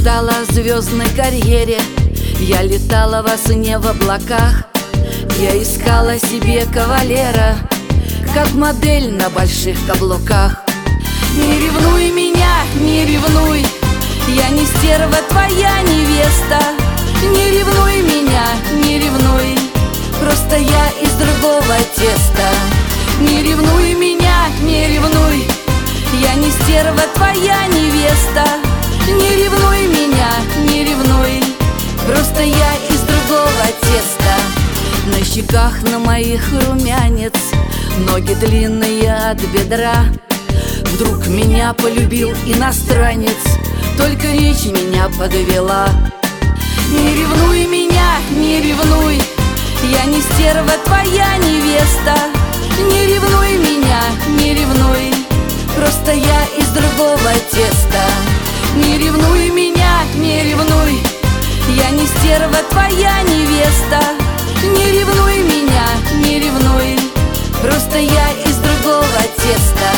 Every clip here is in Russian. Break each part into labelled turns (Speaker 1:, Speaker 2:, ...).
Speaker 1: мечтала о звездной карьере, я летала во сне в облаках. Я искала себе кавалера, как модель на больших каблуках. Не ревнуй меня, не ревнуй, я не стерва, твоя невеста. Не ревнуй меня, не ревнуй, просто я из другого теста. Не ревнуй меня, не ревнуй, я не стерва, твоя невеста. Не ревнуй меня, не ревнуй, просто я из другого теста. На щеках на моих румянец, ноги длинные от бедра. Вдруг меня полюбил иностранец, только речь меня подвела. Не ревнуй меня, не ревнуй, я не стерва, твоя невеста. Не ревнуй меня, не ревнуй, просто я из другого теста. Не ревнуй меня, не ревнуй, я не стерва, твоя невеста. Не ревнуй меня, не ревнуй, просто я из другого теста.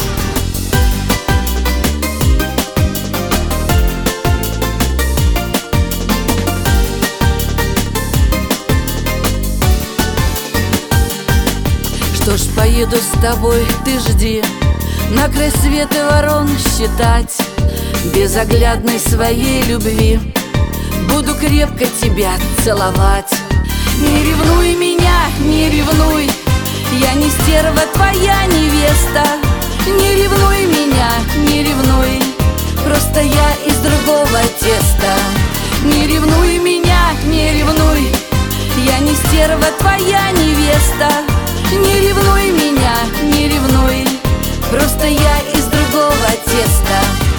Speaker 1: Что ж, поеду с тобой, ты жди, на край света ворон считать. Безоглядной своей любви буду крепко тебя целовать. Не ревнуй меня, не ревнуй, я не стерва, твоя невеста. Не ревнуй меня, не ревнуй, просто я из другого теста. Не ревнуй меня, не ревнуй, я не стерва, твоя невеста. Не ревнуй меня, не ревнуй, просто я из другого теста.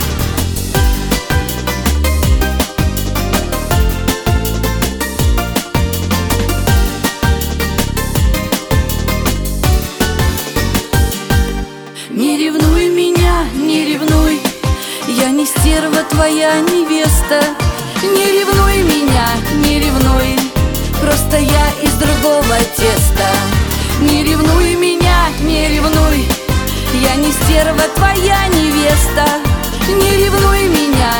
Speaker 1: Не ревнуй меня, не ревнуй, я не стерва, твоя невеста. Не ревнуй меня, не ревнуй, просто я из другого теста. Не ревнуй меня, не ревнуй, я не стерва, твоя невеста. Не ревнуй меня,